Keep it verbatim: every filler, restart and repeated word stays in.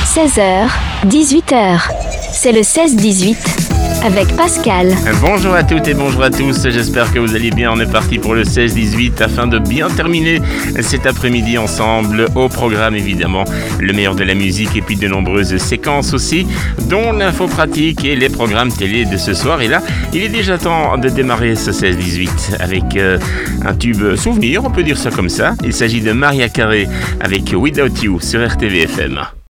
seize heures, dix-huit heures. C'est le seize dix-huit avec Pascal. Bonjour à toutes et bonjour à tous, j'espère que vous allez bien. On est parti pour le seize dix-huit afin de bien terminer cet après-midi ensemble. Au programme évidemment le meilleur de la musique et puis de nombreuses séquences aussi, dont l'info pratique et les programmes télé de ce soir. Et là, il est déjà temps de démarrer ce seize dix-huit avec euh, un tube souvenir, on peut dire ça comme ça. Il s'agit de Maria Carey avec Without You sur R T V F M.